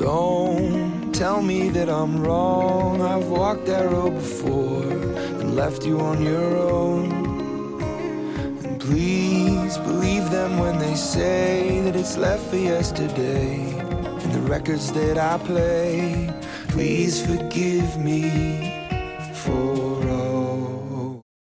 Don't tell me that I'm wrong. I've walked that road before and left you on your own. And please believe them when they say that it's left for yesterday. And the records that I play, please forgive me